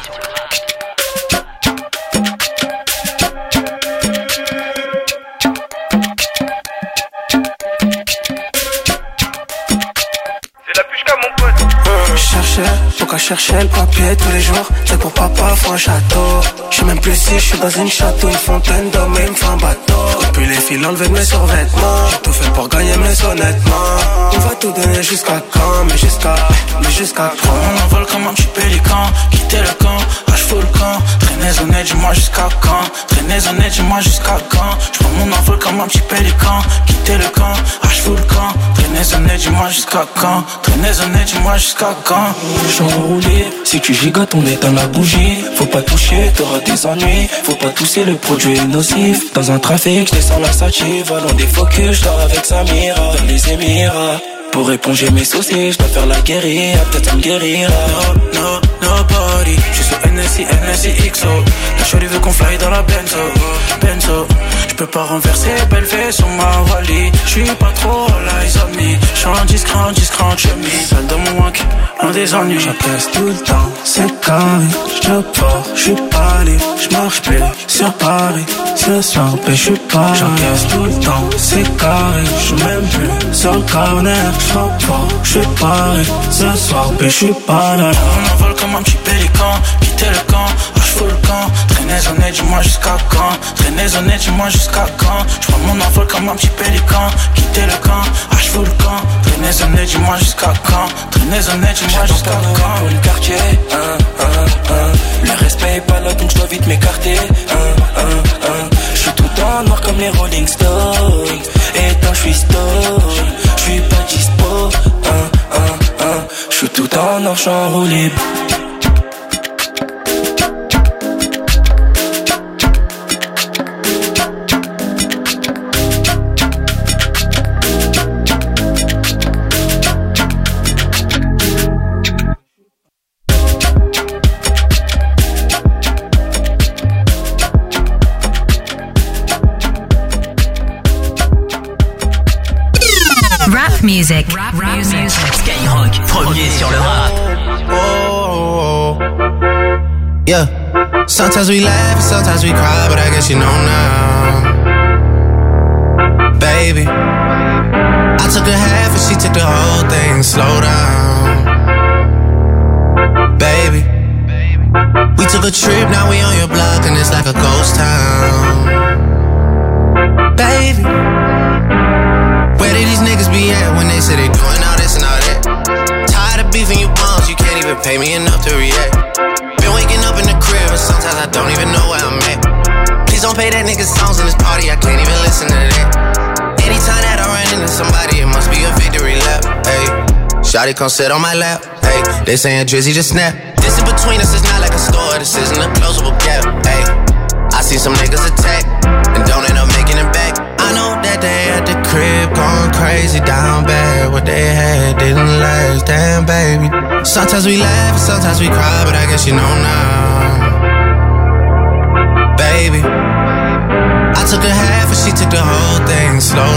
Je cherchais, pourquoi chercher le papier tous les jours? C'est pour papa, faut un château. Je sais même plus si je suis dans une château, une fontaine d'hommes et me fait un bateau. Depuis les fils enlevés de mes survêtements, j'ai tout fait pour gagner mes honnêtement. On va tout donner jusqu'à quand, mais jusqu'à, mais jusqu'à quand? On envole comme un petit pélican, quitter le camp, ah j'fous le camp. Traînez honnête, dis-moi jusqu'à quand? Traînez honnête, dis-moi jusqu'à quand? J'prends mon envol comme un petit pélican, quitter le camp, ah j'fous le camp. Traînez honnête, dis-moi jusqu'à quand? Traînez honnête, dis-moi jusqu'à quand? J'suis enroulé, si tu gigotes on est dans la bougie. Faut pas toucher, t'auras des ennuis. Faut pas tousser, le produit est nocif. Dans un trafic, j'descends la sativa. Loin des focus, j'dors avec Samira. Dans les Émirats, pour éponger mes soucis, j'dois faire la guérilla. Peut-être ça me guérira. No, no, nobody. J'suis sur N S I, N S I X O. La shorty veut qu'on fly dans la Benzo, Benzo. J'peux pas renverser, belle fée sur ma Wally. J'suis pas trop all eyes on me. J'suis en discret, en discret, en chemise. Seul dans mon wank, loin des ennuis. J'encaisse tout le temps, c'est carré. J'te pars, j'suis pas libre. J'marche plus sur Paris. Ce soir, ben j'suis pas. J'encaisse tout le temps, c'est carré. J'suis même plus sur le corner. J'frappe fort, j'suis pareil. Ce soir, ben j'suis pas là. On envole comme un petit pélican, quitter le camp, ah j'fous le camp. Traînez honnête, dis-moi jusqu'à quand? Traînez honnête, dis-moi jusqu'à quand? J'prends mon envol comme un petit pélican, quitter le camp, ah j'fous le camp. Traînez Traînez honnête, dis-moi jusqu'à quand. Traînez honnête, dis-moi jusqu'à quand. Pour le quartier, hein, hein, hein. Le respect est pas là donc je dois vite m'écarter, hein, hein, hein. Je suis tout en noir comme les Rolling Stones. Et quand je suis stone, je suis pas dispo, hein, hein, hein. Je suis tout en noir, je suis enroulé. Music. Rap, rap music. Skyrock, premier sur le rap. Oh, oh, oh. Yeah. Sometimes we laugh, sometimes we cry, but I guess you know now. Baby, I took a half and she took the whole thing. Slow down. Baby, we took a trip, now we on your block and it's like a ghost town. Baby, where did these niggas be at when they say they doing all this and all that? Tired of beefing you bums, you can't even pay me enough to react. Been waking up in the crib and sometimes I don't even know where I'm at. Please don't play that nigga songs in this party, I can't even listen to that. Anytime that I run into somebody, it must be a victory lap. Hey, shawty come sit on my lap. Hey, they saying Drizzy just snap. This in between us is not like a store, this isn't a closable gap. Hey, I see some niggas attack and don't end up making it back. I know that they at the crib going crazy down bad. What they had didn't last, damn baby. Sometimes we laugh and sometimes we cry, but I guess you know now. Baby, I took a half and she took the whole thing. Slow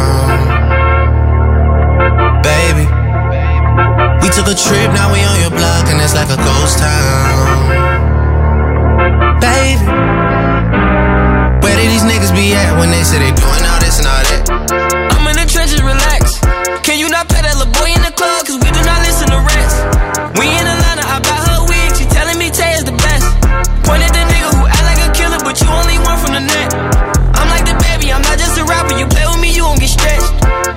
down. Baby, we took a trip, now we on your block and it's like a ghost town. Baby, where did these niggas be at when they say they doing all this and all that? I'm in the trenches, relax. Can you not pay that little boy in the club? Cause we do not listen to rats. We in Atlanta, I buy her wig. She telling me Tay is the best. Point at the nigga who act like a killer, but you only one from the net. I'm like the baby, I'm not just a rapper. You play with me, you gon' get stretched.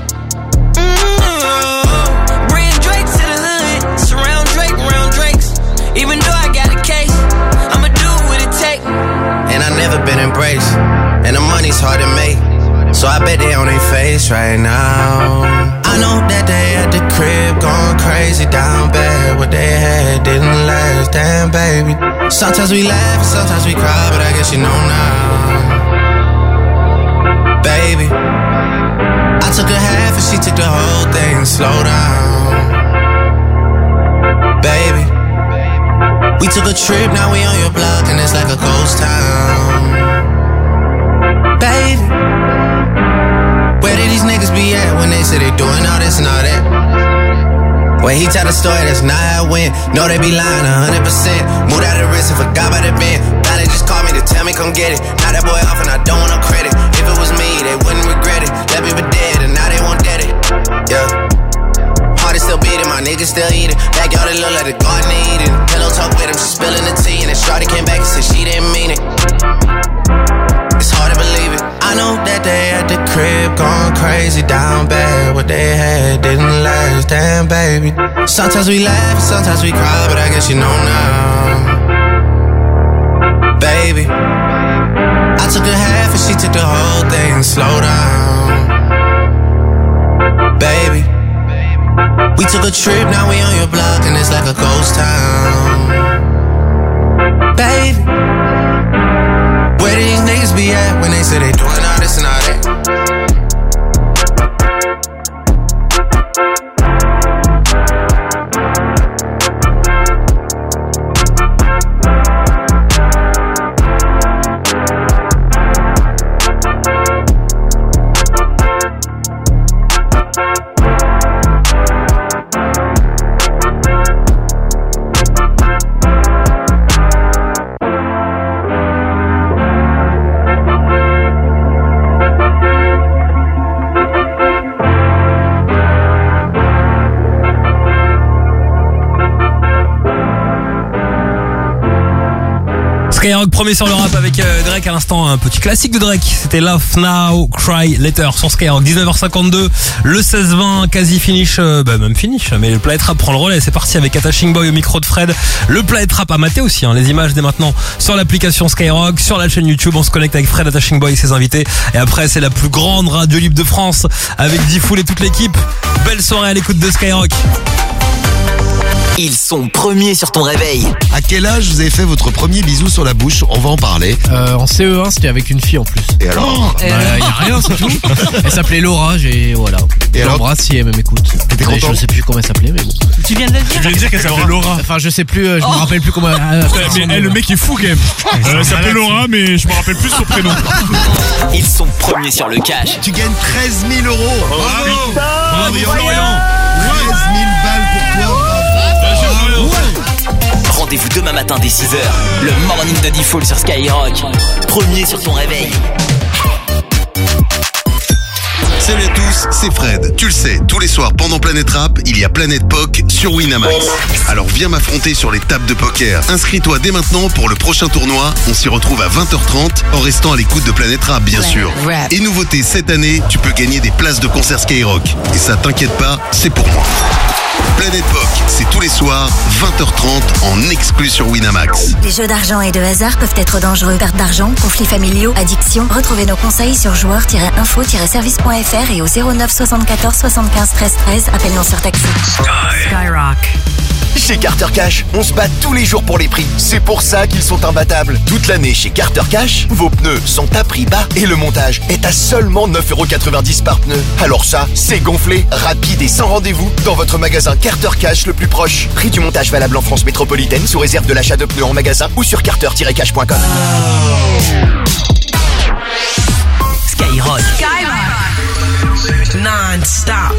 Mm-hmm. Bring Drake to the hood. Surround Drake, round Drakes. Even though I got a case, I'ma do what it take. And I never been embraced, and the money's hard to make, so I bet they on their face right now. I know that they at the crib going crazy down bad. What they had didn't last, damn baby. Sometimes we laugh and sometimes we cry, but I guess you know now. Baby, I took a half and she took the whole thing. Slow down. Baby, we took a trip, now we on your block and it's like a ghost town. Baby, where did these niggas be at when they say they doing all this and all that? When he tell the story, that's not how it went. No, they be lying one hundred percent. Moved out of the risk and forgot about the bend. Now they just called me to tell me come get it. Now that boy off and I don't want no credit. If it was me, they wouldn't regret it. Left me for dead and now they won't dead it. Yeah. Heart is still beating, my niggas still eating. Backyard it look like the garden they eating. Pillow talk with him, she spilling the tea. And then shawty came back and said she didn't mean it. It's hard to believe it. I know that they at the crib going crazy down bad. What they had didn't last, damn baby. Sometimes we laugh, sometimes we cry, but I guess you know now. Baby, I took a half and she took the whole thing. Slow down. Baby, we took a trip, now we on your block and it's like a ghost town. Baby, where these niggas be at when they say they doing all this and all that? Skyrock premier sur le rap avec euh, Drake à l'instant, un petit classique de Drake. C'était Love Now, Cry Later sur Skyrock. dix-neuf heures cinquante-deux, le seize vingt, quasi finish, euh, bah même finish, mais le Planet Rap prend le relais. C'est parti avec Attaching Boy au micro de Fred. Le Planet Rap à mater aussi, hein, les images dès maintenant sur l'application Skyrock, sur la chaîne YouTube. On se connecte avec Fred, Attaching Boy et ses invités. Et après, c'est la plus grande radio libre de France avec Diffoul et toute l'équipe. Belle soirée à l'écoute de Skyrock. Ils sont premiers sur ton réveil. À quel âge vous avez fait votre premier bisou sur la bouche? On va en parler. Euh, en C E un, c'était avec une fille en plus. Et alors? Il bah, y a rien, c'est tout. Elle s'appelait Laura, j'ai voilà. Et je l'embrasse si elle m'écoute. T'étais content? Je sais plus comment elle s'appelait, mais bon. Tu viens de le dire. Tu viens de dire qu'elle s'appelait Laura. Enfin, je sais plus, euh, je Oh. me rappelle plus comment. Elle, mais elle, le mec est fou quand même. Euh, elle s'appelle Laura, mais je me rappelle plus son prénom. Ils sont premiers sur le cash. Tu gagnes treize mille euros. Bravo. Bravo, treize Florian. mille balles pour toi. Bravo. Rendez-vous demain matin dès six heures. Le morning de Diffoul sur Skyrock. Premier sur ton réveil. Salut à tous, c'est Fred. Tu le sais, tous les soirs pendant Planète Rap, il y a Planète Poc sur Winamax. Alors viens m'affronter sur les tables de poker. Inscris-toi dès maintenant pour le prochain tournoi. On s'y retrouve à vingt heures trente en restant à l'écoute de Planète Rap, bien sûr. Et nouveauté cette année, tu peux gagner des places de concert Skyrock. Et ça t'inquiète pas, c'est pour moi. Planète Poc, c'est tous les soirs, vingt heures trente en exclu sur Winamax. Les jeux d'argent et de hasard peuvent être dangereux. Perte d'argent, conflits familiaux, addiction. Retrouvez nos conseils sur joueurs tiret info tiret service point f r et au zéro neuf soixante-quatorze soixante-quinze treize treize. Appel non surtaxé. Skyrock. Chez Carter Cash, on se bat tous les jours pour les prix. C'est pour ça qu'ils sont imbattables. Toute l'année chez Carter Cash, vos pneus sont à prix bas et le montage est à seulement neuf euros quatre-vingt-dix par pneu. Alors ça, c'est gonflé, rapide et sans rendez-vous dans votre magasin Carter Cash le plus proche. Prix du montage valable en France métropolitaine sous réserve de l'achat de pneus en magasin ou sur carter tiret cash point com. Skyrock. Skyrock. Non-stop.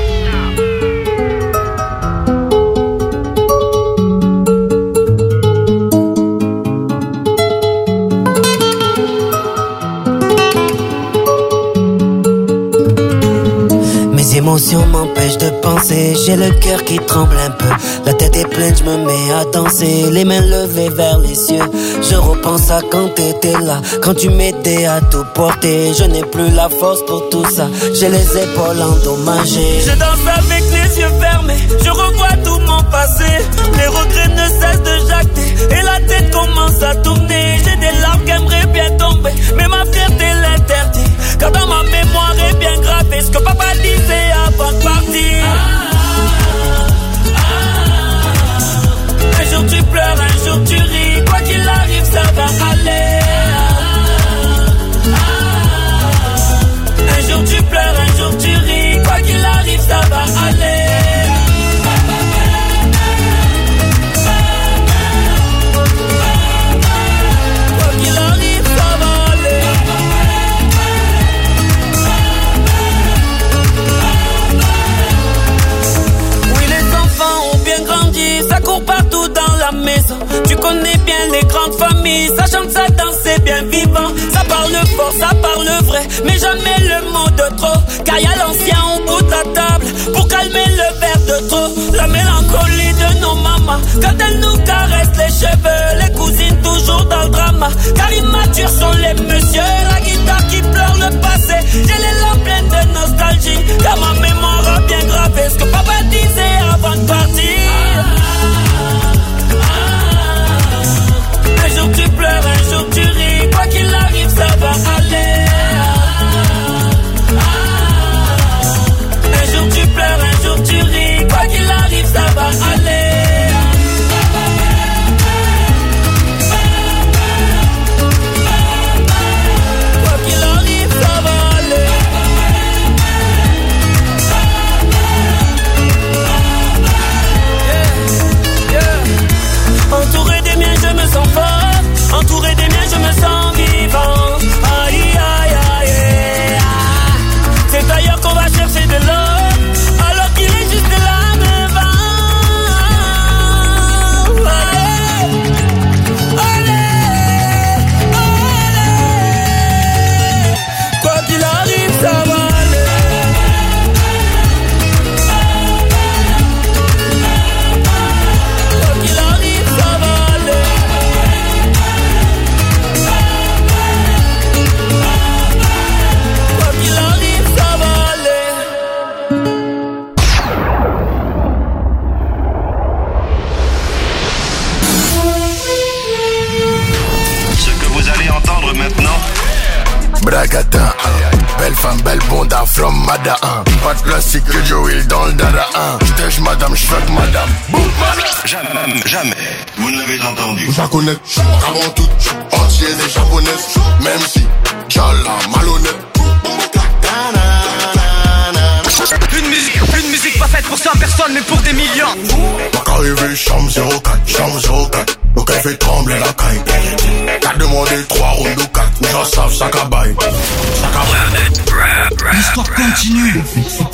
Mes émotions m'empêchent de penser, j'ai le cœur qui tremble un peu. La tête est pleine, je me mets à danser, les mains levées vers les cieux. Je repense à quand t'étais là, quand tu m'aidais à tout porter. Je n'ai plus la force pour tout ça, j'ai les épaules endommagées. Je danse avec les yeux fermés, je revois tout mon passé. Les regrets ne cessent de jacter, et la tête commence à tourner. J'ai des larmes qui aimeraient bien tomber, mais ma fierté l'interdit. Car dans ma mémoire est bien gravé ce que papa disait avant de partir. Un jour tu pleures, un jour tu ris. Quoi qu'il arrive, ça va aller. Un jour tu pleures, un jour tu ris. Quoi qu'il arrive, ça va aller. Partout dans la maison, tu connais bien les grandes familles. Ça chante, ça danse, c'est bien vivant. Ça parle fort, ça parle vrai, mais jamais le mot de trop. Car y a l'ancien au bout de la table pour calmer le verre de trop. La mélancolie de nos mamans quand elles nous caressent les cheveux. Les cousines toujours dans le drama, car immatures sont les messieurs. La guitare qui pleure le passé, j'ai les lampes pleines de nostalgie. Car ma mémoire a bien gravé ce que papa disait avant de partir. Un jour tu pleures, un jour tu ris. Quoi qu'il arrive, ça va aller. Un jour tu pleures, un jour tu ris. Quoi qu'il arrive, ça va aller. Quoi qu'il arrive, ça va aller. Bragata, belle femme, belle bonda from Mada. Pas de plastique que Joe Will dans le dada. J'tèche madame, j'fuck madame. Jamais, jamais, vous ne l'avez entendu. Vous la connaissez, avant tout, entier des japonaises. Même si, Jalla, malhonnête. Une musique, une musique pas faite pour cent personnes mais pour des millions. Pas qu'arrivé, chambre zéro quatre, chambre zéro quatre. Donc elle fait trembler la caille. T'as demandé trois rounds de quatre. Mais j'en savent, ça cabaye. Ça cabaye. L'histoire continue.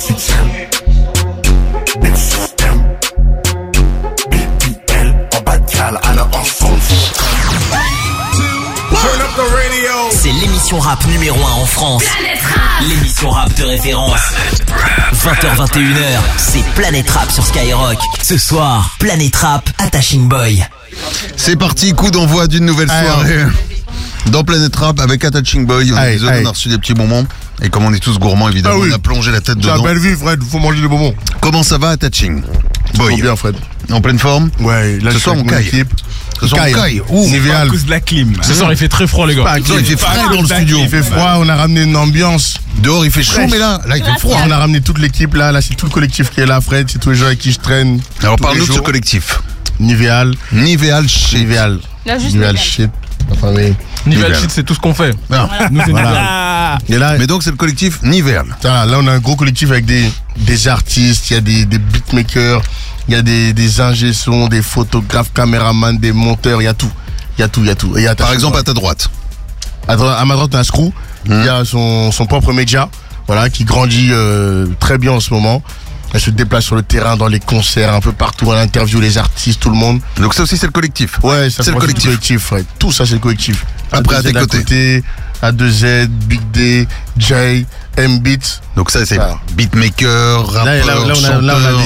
Big system. B P L. En bas de cale, à la enfonce. Turn up the radio. C'est l'émission rap numéro un en France. Planète Rap. L'émission rap de référence. vingt heures vingt et une heures, c'est Planète Rap sur Skyrock. Ce soir, Planète Rap, Attaching Boy. C'est parti, coup d'envoi d'une nouvelle soirée dans Planète Rap avec Attaching Boy. On, est désolé, on a reçu des petits bonbons. Et comme on est tous gourmands, évidemment, Ah oui. on a plongé la tête C'est dedans. la belle vie, Fred, faut manger des bonbons. Comment ça va, Attaching Boy? Bien, Fred. En pleine forme? Ouais, là, Ce je soir, suis on avec mon caille. équipe. Ce soir, on caille. Ouh, Nivéal. à cause de la clim. Ce soir, il fait très froid, les gars. Pas Ce soir, il fait pas frais à dans le cause de la studio. clim. Il fait froid, on a ramené une ambiance. Dehors, il fait chaud, fraîche. mais là, là, il fait froid. On a ramené toute l'équipe là, là c'est tout le collectif qui est là, Fred, c'est tous les gens avec qui je traîne. Alors, tous parle-nous les de ce jours. collectif. Nivéal. Nivéal shit. Nivéal. Là, juste Nivéal Nivéal. shit. La famille. Nivel shit, c'est tout ce qu'on fait. Non. Nous, c'est Voilà. Et là, Mais donc, c'est le collectif Nivéal. là, là, on a un gros collectif avec des, des artistes, il y a des, des beatmakers, il y a des, des ingé sons, des photographes, caméramans, des monteurs, il y a tout. Il y a tout, il y a tout. Et il y a Par exemple, à ta droite. À, dro- à ma droite, on a Screw. Il y a son, son propre média, voilà, qui grandit euh, très bien en ce moment. Elle se déplace sur le terrain, dans les concerts, un peu partout. Elle interviewe les artistes, tout le monde. Donc ça aussi, c'est le collectif. Ouais, ça C'est le fait partie du collectif. collectif, ouais. Tout ça, c'est le collectif. Après, à A deux Z tes côtés. A deux Z, Big D, Jay, M-Beat. Donc ça, c'est Voilà. beatmaker, rappeur, Là, là, là, on a, chanteur. là, on a